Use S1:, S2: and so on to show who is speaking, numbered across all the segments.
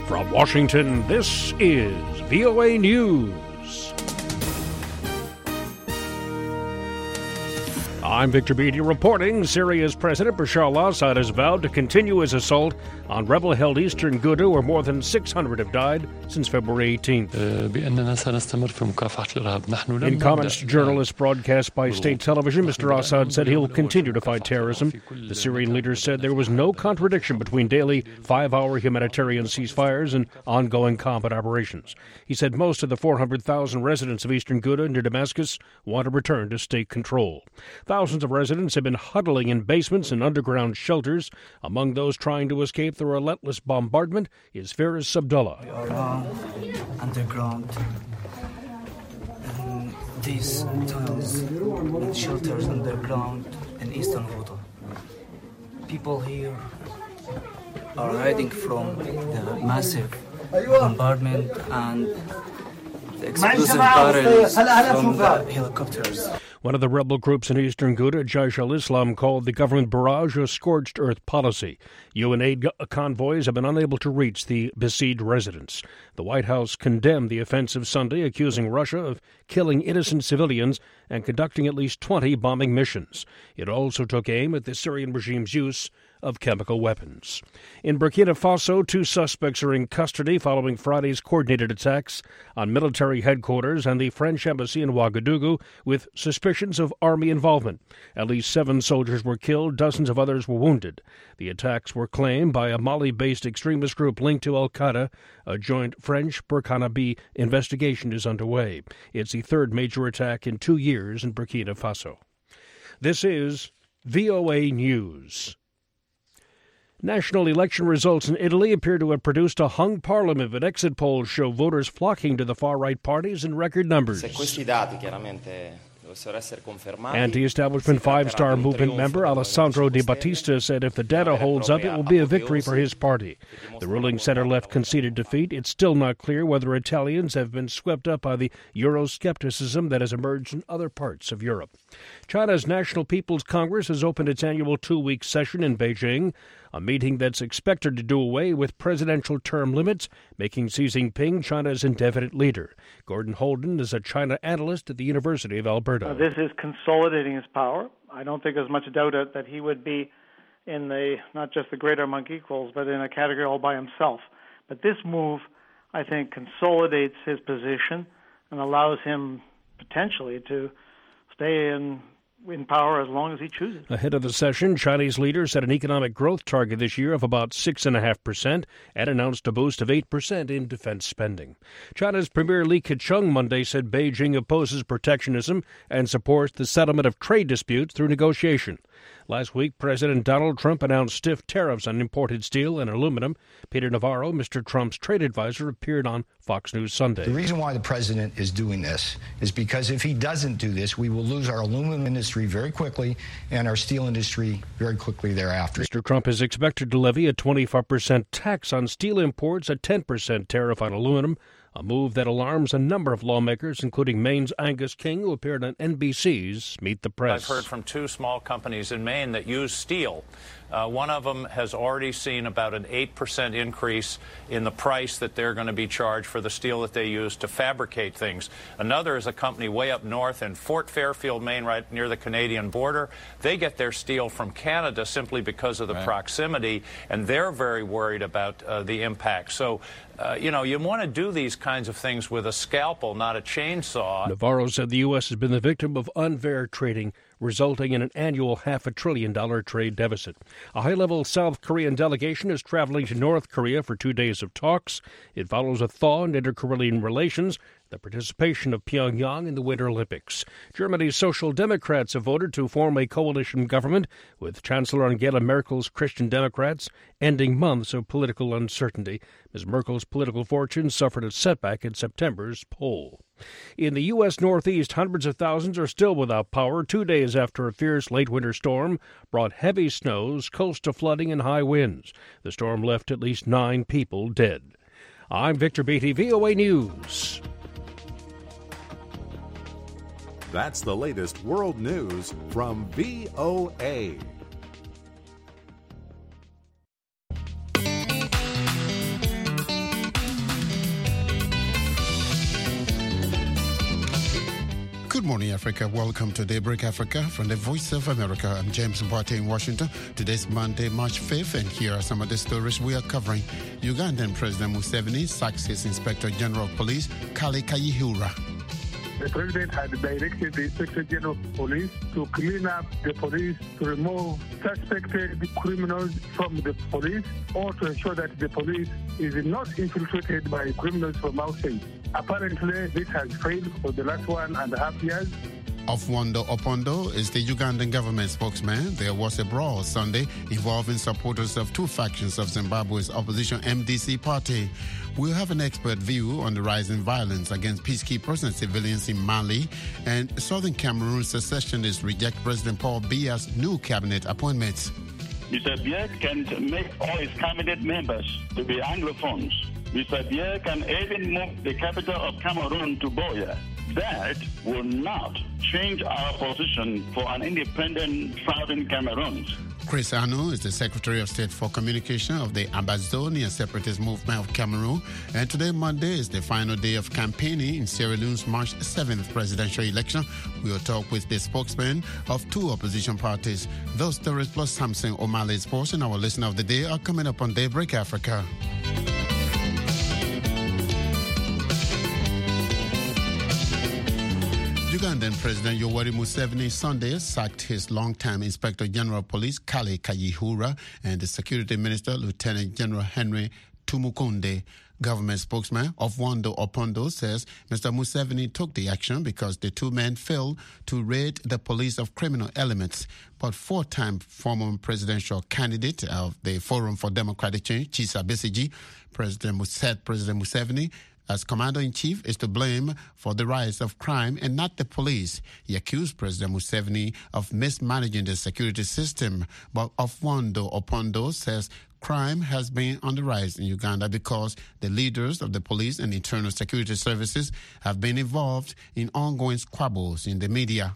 S1: From Washington, this is VOA News. I'm Victor Beatty reporting Syria's President Bashar al-Assad has vowed to continue his assault on rebel-held eastern Ghouta, where more than 600 have died since February 18th. In comments to journalists broadcast by state television, Mr. Assad said he'll continue to fight terrorism. The Syrian leader said there was no contradiction between daily 5-hour humanitarian ceasefires and ongoing combat operations. He said most of the 400,000 residents of eastern Ghouta near Damascus want to return to state control. Thousands of residents have been huddling in basements and underground shelters. Among those trying to escape the relentless bombardment is Firas Sabdullah.
S2: We are underground in these tunnels with shelters underground in eastern Ghouta. People here are hiding from the massive bombardment and the explosive barrels from the helicopters.
S1: One of the rebel groups in eastern Ghouta, Jaish al-Islam, called the government barrage a scorched earth policy. UN aid convoys have been unable to reach the besieged residents. The White House condemned the offensive Sunday, accusing Russia of killing innocent civilians and conducting at least 20 bombing missions. It also took aim at the Syrian regime's use of chemical weapons. In Burkina Faso, 2 suspects are in custody following Friday's coordinated attacks on military headquarters and the French embassy in Ouagadougou with suspicions of army involvement. At least 7 soldiers were killed, dozens of others were wounded. The attacks were claimed by a Mali-based extremist group linked to al-Qaeda. A joint French-Burkinabe investigation is underway. It's the 3rd major attack in 2 years in Burkina Faso. This is VOA News. National election results in Italy appear to have produced a hung parliament, but exit polls show voters flocking to the far-right parties in record numbers. Anti-establishment 5-star movement member Alessandro Di Battista said if the data holds up, it will be a victory for his party. The ruling center-left conceded defeat. It's still not clear whether Italians have been swept up by the Euroscepticism that has emerged in other parts of Europe. China's National People's Congress has opened its annual 2-week session in Beijing, a meeting that's expected to do away with presidential term limits, making Xi Jinping China's indefinite leader. Gordon Holden is a China analyst at the University of Alberta.
S3: This is consolidating his power. I don't think there's much doubt that he would be in not just the greater among equals, but in a category all by himself. But this move, I think, consolidates his position and allows him potentially to stay in power as long as he chooses.
S1: Ahead of the session, Chinese leaders set an economic growth target this year of about 6.5% and announced a boost of 8% in defense spending. China's Premier Li Keqiang Monday said Beijing opposes protectionism and supports the settlement of trade disputes through negotiation. Last week, President Donald Trump announced stiff tariffs on imported steel and aluminum. Peter Navarro, Mr. Trump's trade advisor, appeared on Fox News Sunday.
S4: The reason why the president is doing this is because if he doesn't do this, we will lose our aluminum industry very quickly and our steel industry very quickly thereafter.
S1: Mr. Trump is expected to levy a 25% tax on steel imports, a 10% tariff on aluminum, a move that alarms a number of lawmakers, including Maine's Angus King, who appeared on NBC's Meet the Press.
S5: I've heard from 2 small companies in Maine that use steel. One of them has already seen about an 8% increase in the price that they're going to be charged for the steel that they use to fabricate things. Another is a company way up north in Fort Fairfield, Maine, right near the Canadian border. They get their steel from Canada simply because of the proximity, and they're very worried about the impact. So, you want to do these kinds of things with a scalpel, not a chainsaw.
S1: Navarro said the U.S. has been the victim of unfair trading, resulting in an annual $500 billion trade deficit. A high-level South Korean delegation is traveling to North Korea for 2 days of talks. It follows a thaw in inter-Korean relations, the participation of Pyongyang in the Winter Olympics. Germany's Social Democrats have voted to form a coalition government with Chancellor Angela Merkel's Christian Democrats, ending months of political uncertainty. Ms. Merkel's political fortune suffered a setback in September's poll. In the U.S. Northeast, hundreds of thousands are still without power 2 days after a fierce late winter storm brought heavy snows, coastal flooding, and high winds. The storm left at least 9 people dead. I'm Victor Beatty, VOA News.
S6: That's the latest world news from VOA.
S7: morning, Africa. Welcome to Daybreak Africa from the Voice of America. I'm James Mbate in Washington. Today's Monday, March 5th, and here are some of the stories we are covering. Ugandan President Museveni sacks his Inspector General of Police, Kale Kayihura.
S8: The president had directed the Inspector General of Police to clean up the police, to remove suspected criminals from the police, or to ensure that the police is not infiltrated by criminals from outside. Apparently, this has failed for the last 1.5 years.
S7: Ofwando Opondo is the Ugandan government spokesman. There was a brawl Sunday involving supporters of two factions of Zimbabwe's opposition MDC party. We'll have an expert view on the rise in violence against peacekeepers and civilians in Mali. And Southern Cameroon secessionists reject President Paul Biya's new cabinet appointments.
S9: Mr. Biya can make all his cabinet members to be Anglophones. Mr. Biya can even move the capital of Cameroon to Buea. That will not change our position for an independent Southern Cameroon.
S7: Chris Anu is the Secretary of State for Communication of the Ambazonian Separatist Movement of Cameroon. And today, Monday, is the final day of campaigning in Sierra Leone's March 7th presidential election. We will talk with the spokesman of two opposition parties. Those stories plus Samson O'Malley's portion, our listener of the day, are coming up on Daybreak Africa. Ugandan President Yoweri Museveni Sunday sacked his longtime Inspector General of Police, Kale Kayihura, and the Security Minister, Lieutenant General Henry Tumukunde. Government spokesman Ofwando Opondo says Mr. Museveni took the action because the two men failed to rid the police of criminal elements. But four-time former presidential candidate of the Forum for Democratic Change, Kizza Besigye, President Museveni, as commander-in-chief, is to blame for the rise of crime and not the police. He accused President Museveni of mismanaging the security system. But Ofwando Opondo says crime has been on the rise in Uganda because the leaders of the police and internal security services have been involved in ongoing squabbles in the media.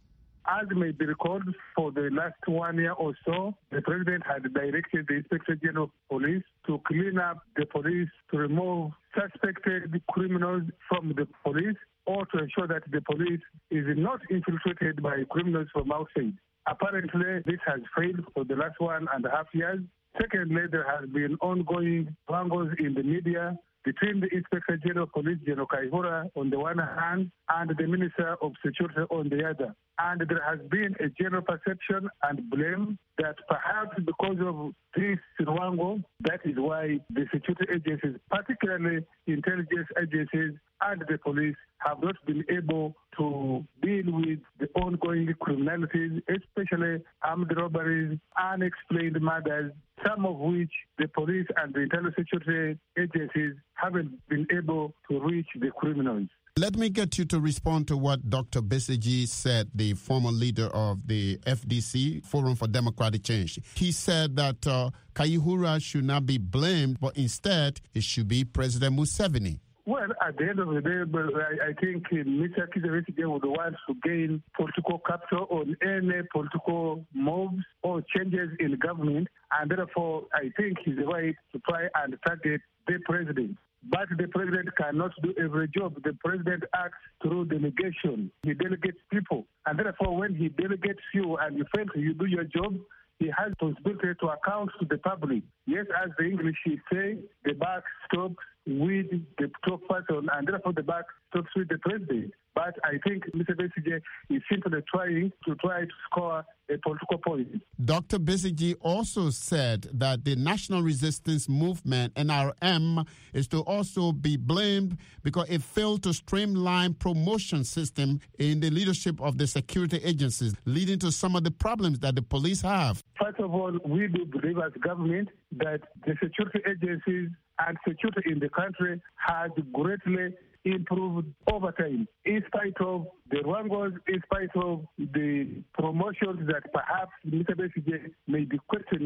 S8: As may be recalled, for the last 1 year or so, the president had directed the Inspector General of Police to clean up the police, to remove suspected criminals from the police, or to ensure that the police is not infiltrated by criminals from outside. Apparently, this has failed for the last 1.5 years. Secondly, there has been ongoing wrangles in the media between the Inspector General of Police, General Kayihura, on the one hand, and the Minister of Security on the other. And there has been a general perception and blame that perhaps because of this wrangle, that is why the security agencies, particularly intelligence agencies and the police, have not been able to deal with the ongoing criminalities, especially armed robberies, unexplained murders, some of which the police and the internal security agencies haven't been able to reach the criminals.
S7: Let me get you to respond to what Dr. Besigye said, the former leader of the FDC, Forum for Democratic Change. He said that Kayihura should not be blamed, but instead it should be President Museveni.
S8: Well, at the end of the day, I think Mr. Kizza Besigye would want to gain political capital on any political moves or changes in government, and therefore I think he's right to try and target the president. But the president cannot do every job. The president acts through delegation. He delegates people. And therefore, when he delegates you and you fail to do your job, he has responsibility to account to the public. Yes, as the English say, the buck stops with the top person, and therefore the buck stops with the president. But I think Mr. Besigye is simply trying to score a political point.
S7: Dr. Besigye also said that the National Resistance Movement, NRM, is to also be blamed because it failed to streamline promotion system in the leadership of the security agencies, leading to some of the problems that the police have.
S8: First of all, we do believe as government that the security agencies and security in the country has greatly improved over time, in spite of the wrangles, in spite of the promotions that perhaps Mr. Besigye may be questioning.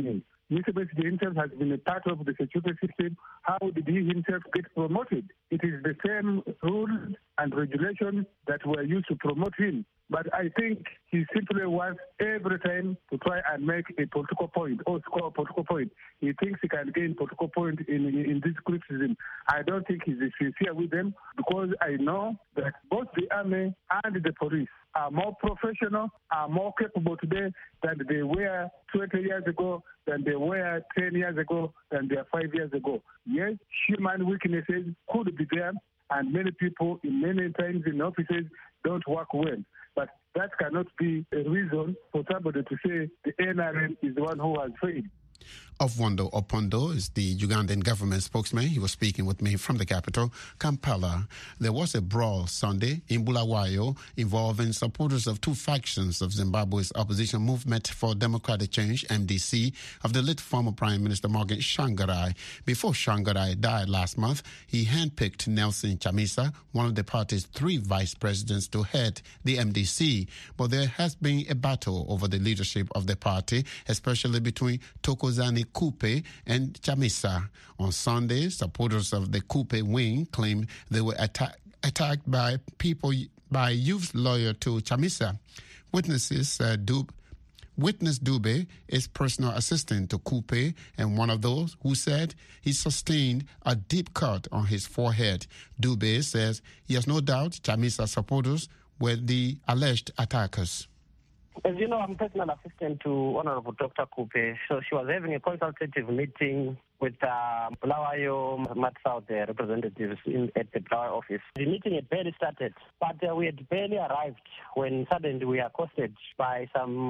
S8: Mr. Besigye himself has been a part of the security system. How did he himself get promoted? It is the same rules and regulations that were used to promote him. But I think he simply wants every time to try and make a political point or score a political point. He thinks he can gain political point in this criticism. I don't think he's sincere with them, because I know that both the army and the police are more professional, are more capable today than they were 20 years ago, than they were 10 years ago, than they were 5 years ago. Yes, human weaknesses could be there, and many people in many times in offices don't work well. But that cannot be a reason for somebody to say the NRM is the one who has failed.
S7: Ofwando Opondo is the Ugandan government spokesman. He was speaking with me from the capital, Kampala. There was a brawl Sunday in Bulawayo involving supporters of two factions of Zimbabwe's opposition movement for democratic change, MDC, of the late former Prime Minister Morgan Tsvangirai. Before Tsvangirai died last month, he handpicked Nelson Chamisa, one of the party's three vice presidents, to head the MDC. But there has been a battle over the leadership of the party, especially between Thokozani Kupe and Chamisa. On Sunday, supporters of the Kupe wing claimed they were attacked by youth lawyer to Chamisa. Witness Dube is personal assistant to Kupe and one of those who said he sustained a deep cut on his forehead. Dube says he has no doubt Chamisa supporters were the alleged attackers.
S10: As you know, I'm personal assistant to Honorable Dr. Kupe. So she was having a consultative meeting with Bulawayo South representatives at the Bulawayo office. The meeting had barely started, but we had barely arrived when suddenly we were accosted by some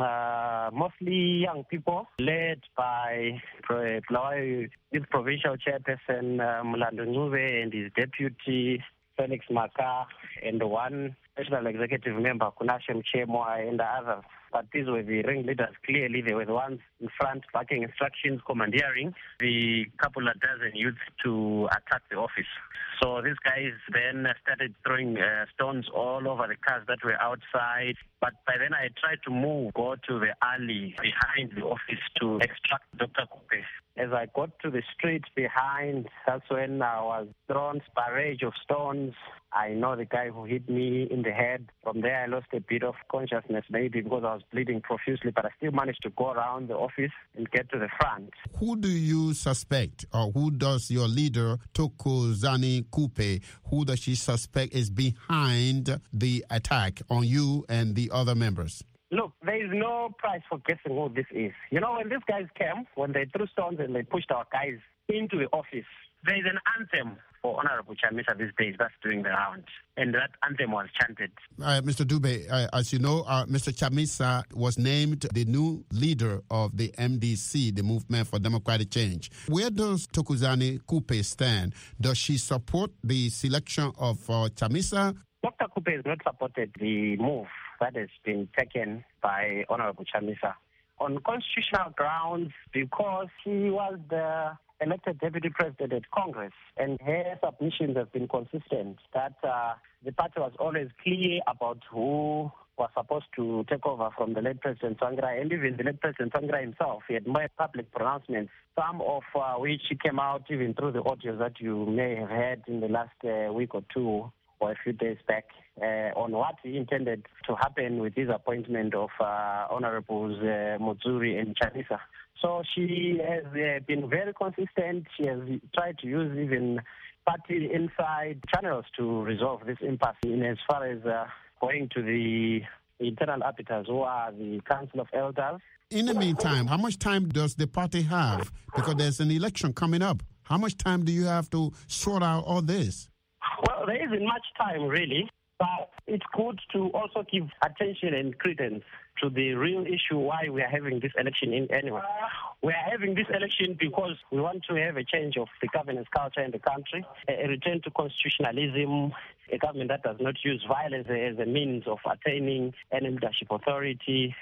S10: mostly young people led by Bulawayo Youth Provincial Chairperson Mulando Ncube and his deputy Felix Maka, and one national executive member, Kunashe Mchemwa, and the others. But these were the ringleaders. Clearly, they were the ones in front, backing instructions, commandeering the couple of dozen youths to attack the office. So these guys then started throwing stones all over the cars that were outside. But by then I tried to go to the alley behind the office to extract Dr. Kupe. As I got to the street behind, that's when I was thrown a barrage of stones. I know the guy who hit me in the head. From there, I lost a bit of consciousness, maybe because I was bleeding profusely, but I still managed to go around the office and get to the front.
S7: Who do you suspect, or who does your leader, Thokozani Kupe, who does she suspect is behind the attack on you and the other members?
S10: Look, there is no price for guessing who this is. You know, when these guys came, when they threw stones and they pushed our guys into the office, there is an anthem for Honorable Chamisa these days that's doing the round. And that anthem was chanted.
S7: Mr. Dube, as you know, Mr. Chamisa was named the new leader of the MDC, the Movement for Democratic Change. Where does Thokozani Kupe stand? Does she support the selection of Chamisa?
S10: Dr. Kupe has not supported the move that has been taken by Honorable Chamisa on constitutional grounds, because he was the elected deputy president at Congress, and her submissions have been consistent that the party was always clear about who was supposed to take over from the late President Tsvangirai, and even the late President Tsvangirai himself. He had made public pronouncements, some of which came out even through the audios that you may have heard in the last week or two or a few days back, on what he intended to happen with his appointment of Honorables Mutsuri and Chamisa. So she has been very consistent. She has tried to use even party inside channels to resolve this impasse, in as far as going to the internal arbiters, who are the Council of Elders.
S7: In the meantime, how much time does the party have? Because there's an election coming up. How much time do you have to sort out all this?
S10: Well, there isn't much time, really, but it's good to also give attention and credence to the real issue why we are having this election in anyway. We are having this election because we want to have a change of the governance culture in the country, a return to constitutionalism, a government that does not use violence as a means of attaining any leadership authority,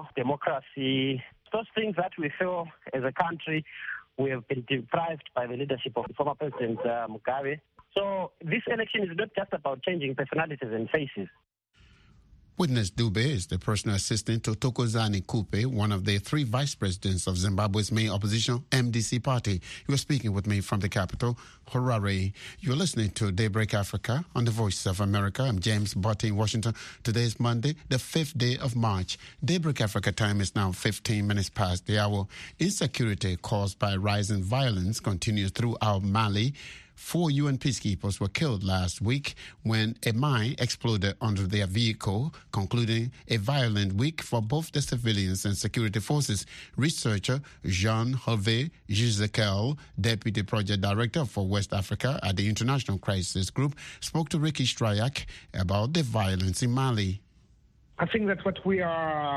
S10: democracy, those things that we feel as a country we have been deprived by the leadership of former President Mugabe. So this election is not just about changing personalities and faces.
S7: Witness Dube is the personal assistant to Thokozani Kupe, one of the 3 vice presidents of Zimbabwe's main opposition, MDC party. You are speaking with me from the capital, Harare. You're listening to Daybreak Africa on the Voice of America. I'm James Botti in Washington. Today is Monday, the 5th day of March. Daybreak Africa time is now 15 minutes past the hour. Insecurity caused by rising violence continues throughout Mali. 4 UN peacekeepers were killed last week when a mine exploded under their vehicle, concluding a violent week for both the civilians and security forces. Researcher Jean-Hervé Gizekel, Deputy Project Director for West Africa at the International Crisis Group, spoke to Ricky Strayak about the violence in Mali.
S11: I think that what we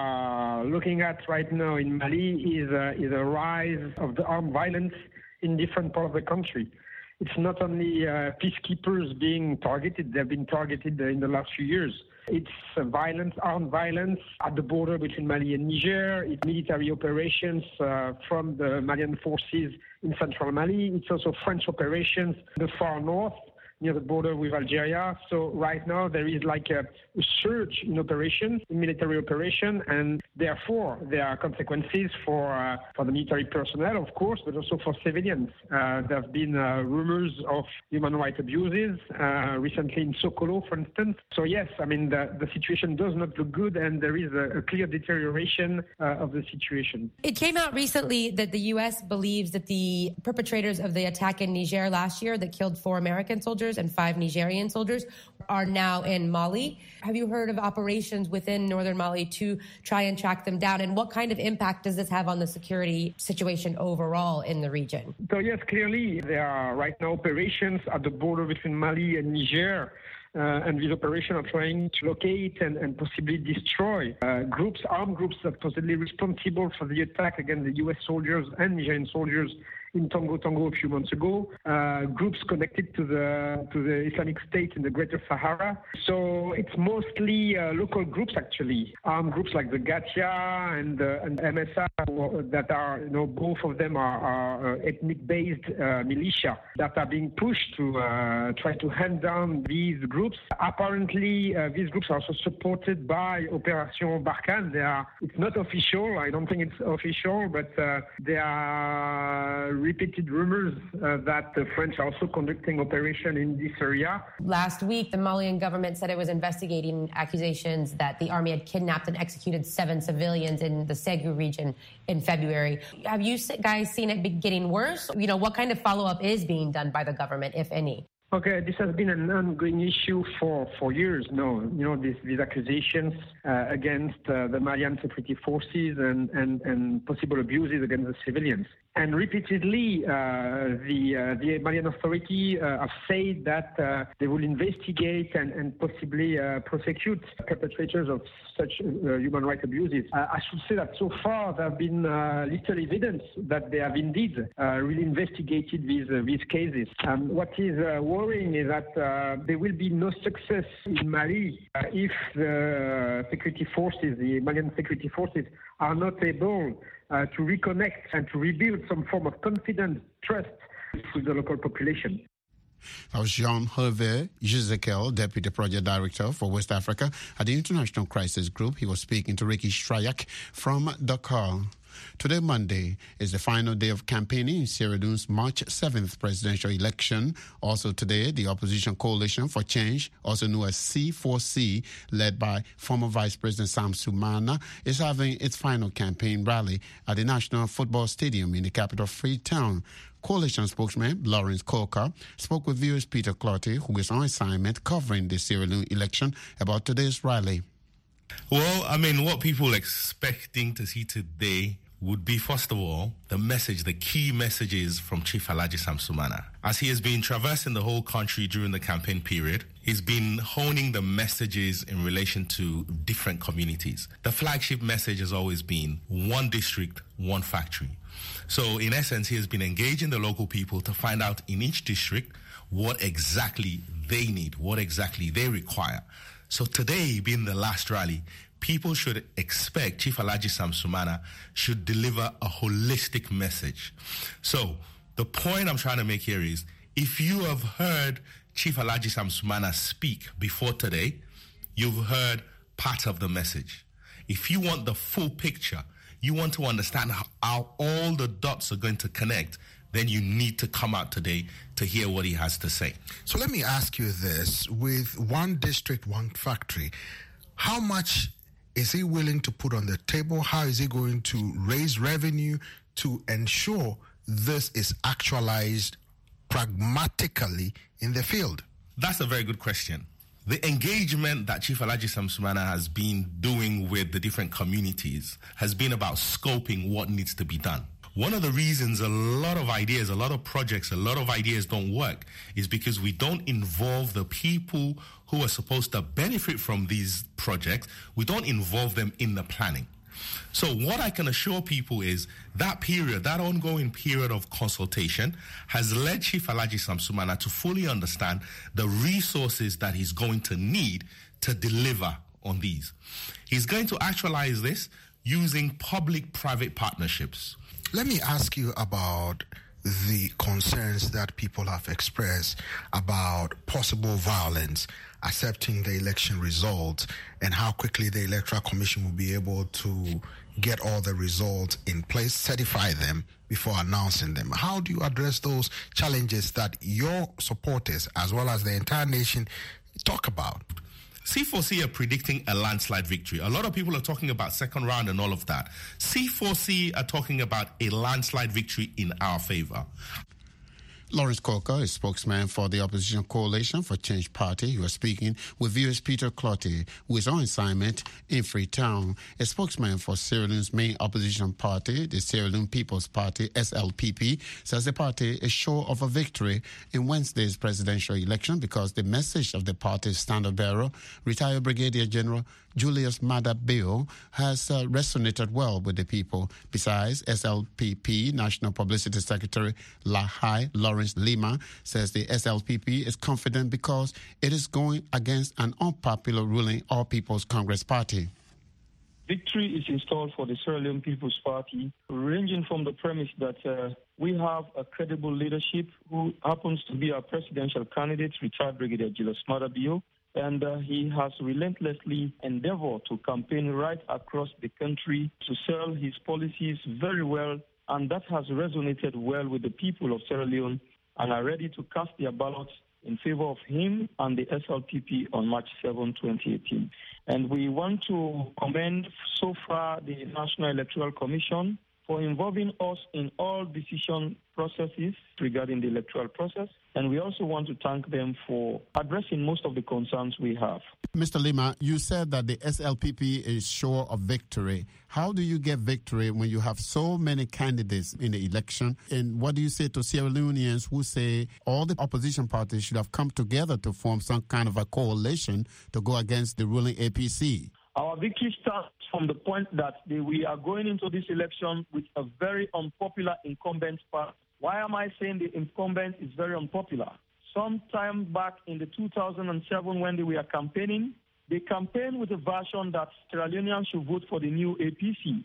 S11: are looking at right now in Mali is a rise of the armed violence in different parts of the country. It's not only peacekeepers being targeted, they've been targeted in the last few years. It's violence, armed violence at the border between Mali and Niger. It's military operations from the Malian forces in central Mali. It's also French operations in the far north, near the border with Algeria. So right now there is like a surge in operations, in military operation, and therefore there are consequences for the military personnel, of course, but also for civilians. There have been rumors of human rights abuses recently in Sokolo, for instance. So yes, I mean the situation does not look good, and there is a clear deterioration of the situation.
S12: It came out recently that the U.S. believes that the perpetrators of the attack in Niger last year that killed 4 American soldiers and 5 Nigerian soldiers are now in Mali. Have you heard of operations within northern Mali to try and track them down? And what kind of impact does this have on the security situation overall in the region?
S11: So yes, clearly there are right now operations at the border between Mali and Niger. And these operations are trying to locate and possibly destroy armed groups that are possibly responsible for the attack against the U.S. soldiers and Nigerian soldiers in Tongo a few months ago, groups connected to the Islamic State in the Greater Sahara. So it's mostly local groups, actually, armed groups like the Gatia and MSA that are, both of them are ethnic-based militia that are being pushed to try to hand down these groups. Apparently, these groups are also supported by Operation Barkhane. It's not official. I don't think it's official, but there are repeated rumors that the French are also conducting operation in this area.
S12: Last week, the Malian government said it was investigating accusations that the army had kidnapped and executed 7 civilians in the Ségou region in February. Have you guys seen it getting worse? What kind of follow-up is being done by the government, if any?
S11: Okay, this has been an ongoing issue for years now. These accusations against the Malian security forces and possible abuses against the civilians. And repeatedly, the Malian authority have said that they will investigate and possibly prosecute perpetrators of such human rights abuses. I should say that so far there have been little evidence that they have indeed really investigated these cases. What is worrying is that there will be no success in Mali if the security forces, the Malian security forces, are not able to reconnect and to rebuild some form of confidence, trust with the local population.
S7: That was Jean-Hervé Gizekel, Deputy Project Director for West Africa at the International Crisis Group. He was speaking to Ricky Strayak from Dakar. Today, Monday, is the final day of campaigning in Sierra Leone's March 7th presidential election. Also today, the Opposition Coalition for Change, also known as C4C, led by former Vice President Sam Sumana, is having its final campaign rally at the National Football Stadium in the capital Freetown. Coalition spokesman Lawrence Coker spoke with viewers Peter Clotty, who is on assignment covering the Sierra Leone election, about today's rally.
S13: Well, what people are expecting to see today would be, first of all, the key messages from Chief Alhaji Sam Sumana. As he has been traversing the whole country during the campaign period, he's been honing the messages in relation to different communities. The flagship message has always been one district, one factory. So in essence, he has been engaging the local people to find out in each district what exactly they need, what exactly they require. So today, being the last rally, people should expect Chief Alhaji Sam Sumana should deliver a holistic message. So the point I'm trying to make here is, if you have heard Chief Alhaji Sam Sumana speak before today, you've heard part of the message. If you want the full picture, you want to understand how all the dots are going to connect, then you need to come out today to hear what he has to say.
S14: So let me ask you this. With one district, one factory, how much is he willing to put on the table? How is he going to raise revenue to ensure this is actualized pragmatically in the field?
S13: That's a very good question. The engagement that Chief Alhaji Samsumana has been doing with the different communities has been about scoping what needs to be done. One of the reasons a lot of ideas, a lot of projects, a lot of ideas don't work is because we don't involve the people who are supposed to benefit from these projects. We don't involve them in the planning. So what I can assure people is that period, that ongoing period of consultation has led Chief Alhaji Samsumana to fully understand the resources that he's going to need to deliver on these. He's going to actualize this using public-private partnerships.
S14: Let me ask you about the concerns that people have expressed about possible violence, accepting the election results, and how quickly the Electoral Commission will be able to get all the results in place, certify them before announcing them. How do you address those challenges that your supporters, as well as the entire nation, talk about?
S13: C4C are predicting a landslide victory. A lot of people are talking about second round and all of that. C4C are talking about a landslide victory in our favor.
S7: Lawrence Coker is spokesman for the Opposition Coalition for Change Party. He was speaking with viewers Peter Clotty, who is on assignment in Freetown. A spokesman for Sierra Leone's main opposition party, the Sierra Leone People's Party, SLPP, says the party is sure of a victory in Wednesday's presidential election because the message of the party's standard bearer, retired Brigadier General Julius Maada Bio, has resonated well with the people. Besides, SLPP National Publicity Secretary Lahai Lawrence Lima says the SLPP is confident because it is going against an unpopular ruling All People's Congress Party.
S15: Victory is installed for the Sierra Leone People's Party, ranging from the premise that we have a credible leadership who happens to be our presidential candidate, retired Brigadier Julius Maada Bio, and he has relentlessly endeavored to campaign right across the country to sell his policies very well, and that has resonated well with the people of Sierra Leone and are ready to cast their ballots in favor of him and the SLPP on March 7, 2018. And we want to commend so far the National Electoral Commission for involving us in all decision processes regarding the electoral process. And we also want to thank them for addressing most of the concerns we have.
S7: Mr. Lima, you said that the SLPP is sure of victory. How do you get victory when you have so many candidates in the election? And what do you say to Sierra Leoneans who say all the opposition parties should have come together to form some kind of a coalition to go against the ruling APC?
S15: Our victory starts from the point that we are going into this election with a very unpopular incumbent party. Why am I saying the incumbent is very unpopular? Sometime back in the 2007 when they were campaigning, they campaigned with a version that Sierra Leoneans should vote for the new APC.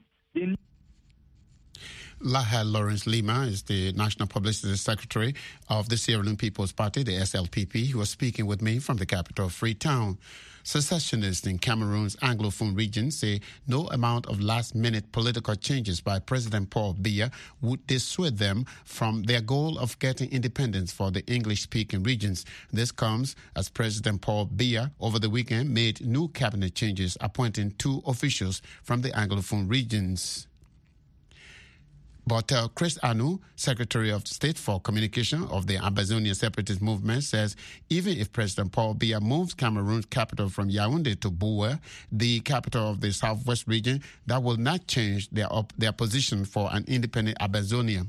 S7: Lahai Lawrence Lima is the National Publicity Secretary of the Sierra Leone People's Party, the SLPP, who was speaking with me from the capital of Freetown. Secessionists in Cameroon's Anglophone region say no amount of last-minute political changes by President Paul Biya would dissuade them from their goal of getting independence for the English-speaking regions. This comes as President Paul Biya over the weekend made new cabinet changes, appointing 2 officials from the Anglophone regions. But Chris Anu, Secretary of State for Communication of the Ambazonia Separatist Movement, says even if President Paul Biya moves Cameroon's capital from Yaoundé to Boué, the capital of the southwest region, that will not change their position for an independent Ambazonia.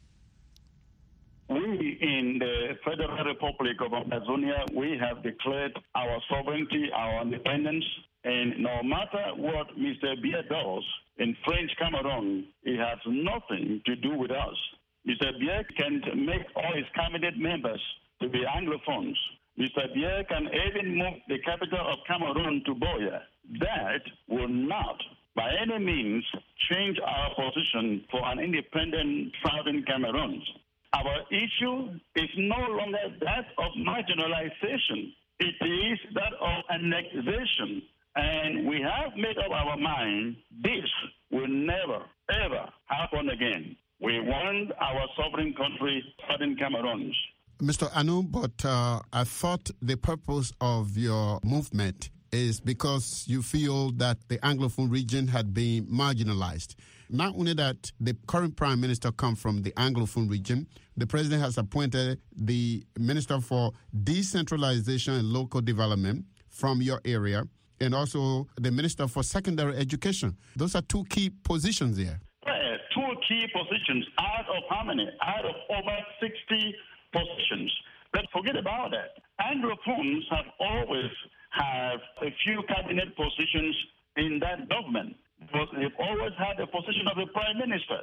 S9: We in the Federal Republic of Amazonia, we have declared our sovereignty, our independence, and no matter what Mr. Biya does in French Cameroon, it has nothing to do with us. Mr. Biya can make all his cabinet members to be Anglophones. Mr. Biya can even move the capital of Cameroon to Buea. That will not, by any means, change our position for an independent southern Cameroon. Our issue is no longer that of marginalization. It is that of annexation. And we have made up our mind this will never, ever happen again. We want our sovereign country, Southern Cameroons.
S7: Mr. Anu, but I thought the purpose of your movement is because you feel that the Anglophone region had been marginalized. Not only that, the current Prime Minister comes from the Anglophone region, the President has appointed the Minister for Decentralization and Local Development from your area, and also the Minister for Secondary Education. Those are two key positions here.
S9: Two key positions out of how many? Out of over 60 positions. But forget about that. Anglophones have always had a few cabinet positions in that government, but they've always had the position of the Prime Minister.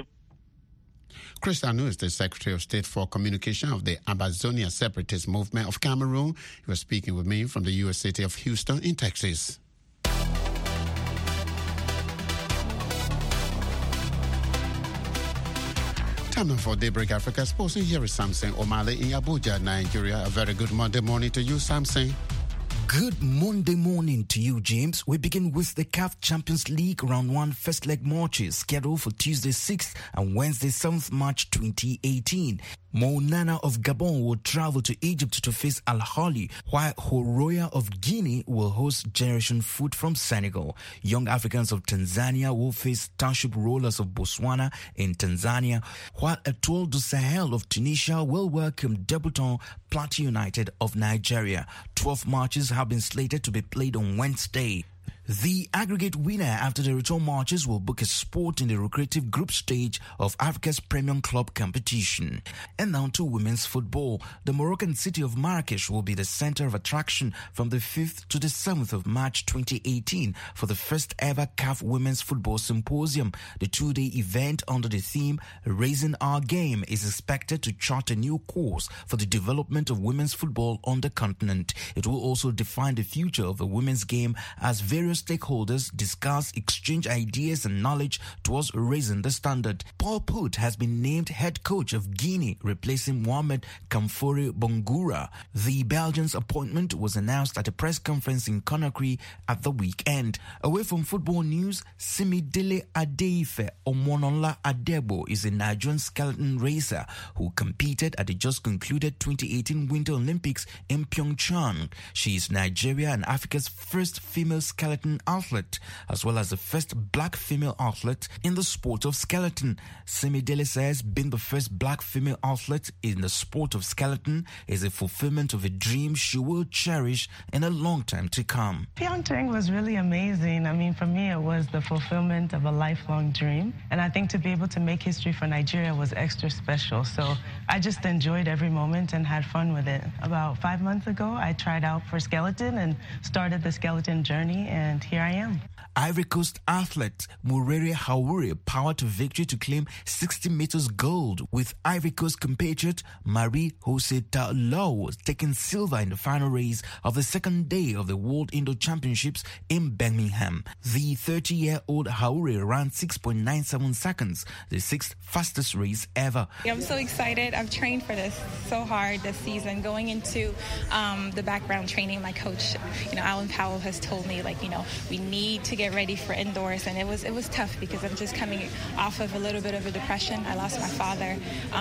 S7: Chris Anu is the Secretary of State for Communication of the Ambazonia Separatist Movement of Cameroon. He was speaking with me from the U.S. city of Houston in Texas. Time for Daybreak Africa Sports. Here is Samson Omale in Abuja, Nigeria. A very good Monday morning to you, Samson.
S16: Good Monday morning to you, James. We begin with the CAF Champions League Round 1 first leg matches scheduled for Tuesday 6th and Wednesday 7th March 2018. Mo Nana of Gabon will travel to Egypt to face Al Ahly, while Horoya of Guinea will host Generation Foot from Senegal. Young Africans of Tanzania will face Township Rollers of Botswana in Tanzania, while Etoile du Sahel of Tunisia will welcome debutant Plateau United of Nigeria. 12 matches have been slated to be played on Wednesday. The aggregate winner after the return matches will book a spot in the lucrative group stage of Africa's Premium Club competition. And now to women's football. The Moroccan city of Marrakesh will be the center of attraction from the 5th to the 7th of March 2018 for the first ever CAF Women's Football Symposium. The two-day event under the theme Raising Our Game is expected to chart a new course for the development of women's football on the continent. It will also define the future of the women's game as various stakeholders discuss, exchange ideas and knowledge towards raising the standard. Paul Put has been named head coach of Guinea, replacing Mohamed Kamfore Bongura. The Belgian's appointment was announced at a press conference in Conakry at the weekend. Away from football news, Simidele Adeife Omonola Adebo is a Nigerian skeleton racer who competed at the just concluded 2018 Winter Olympics in Pyeongchang. She is Nigeria and Africa's first female skeleton athlete, as well as the first black female athlete in the sport of skeleton. Semidele says being the first black female athlete in the sport of skeleton is a fulfillment of a dream she will cherish in a long time to come.
S17: Pyeongchang was really amazing. I mean, for me, it was the fulfillment of a lifelong dream. And I think to be able to make history for Nigeria was extra special. So I just enjoyed every moment and had fun with it. About 5 months ago, I tried out for skeleton and started the skeleton journey, and here I am.
S16: Ivory Coast athlete Murere Haure powered to victory to claim 60 meters gold, with Ivory Coast compatriot Marie-José Taulou taking silver in the final race of the second day of the World Indoor Championships in Birmingham. The 30-year-old Haure ran 6.97 seconds, the sixth fastest race ever.
S18: I'm so excited. I've trained for this so hard this season. Going into the background training, my coach, Alan Powell has told me, we need to get ready for indoors, and it was tough because I'm just coming off of a little bit of a depression. I lost my father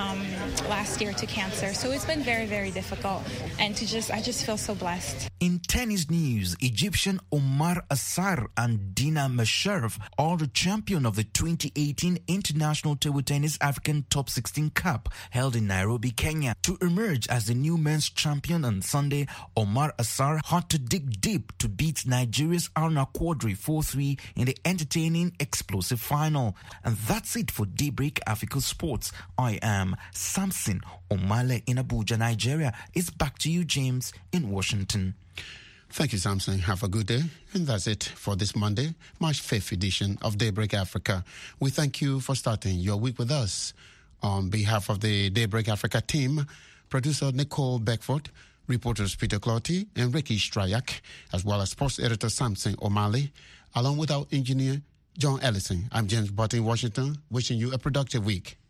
S18: last year to cancer, so it's been very, very difficult, and I just feel so blessed.
S16: In tennis news, Egyptian Omar Assar and Dina Mesherf are the champion of the 2018 International Table Tennis African Top 16 Cup held in Nairobi, Kenya. To emerge as the new men's champion on Sunday, Omar Assar had to dig deep to beat Nigeria's Arna Quadri 4-3 in the entertaining, explosive final. And that's it for Daybreak Africa Sports. I am Samson Omale in Abuja, Nigeria. It's back to you, James, in Washington.
S7: Thank you, Samson. Have a good day. And that's it for this Monday, March 5th edition of Daybreak Africa. We thank you for starting your week with us. On behalf of the Daybreak Africa team, producer Nicole Beckford, reporters Peter Clotty and Ricky Strayak, as well as sports editor Samson Omale, along with our engineer John Ellison. I'm James Butt in Washington, wishing you a productive week.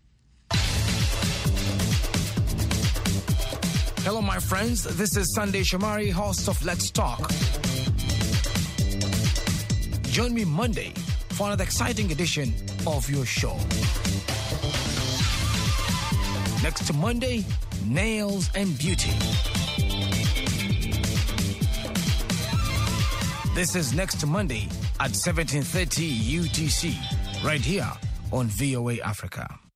S19: Hello, my friends. This is Sunday Shamari, host of Let's Talk. Join me Monday for another exciting edition of your show. Next Monday, nails and beauty. This is next Monday at 17:30 UTC, right here on VOA Africa.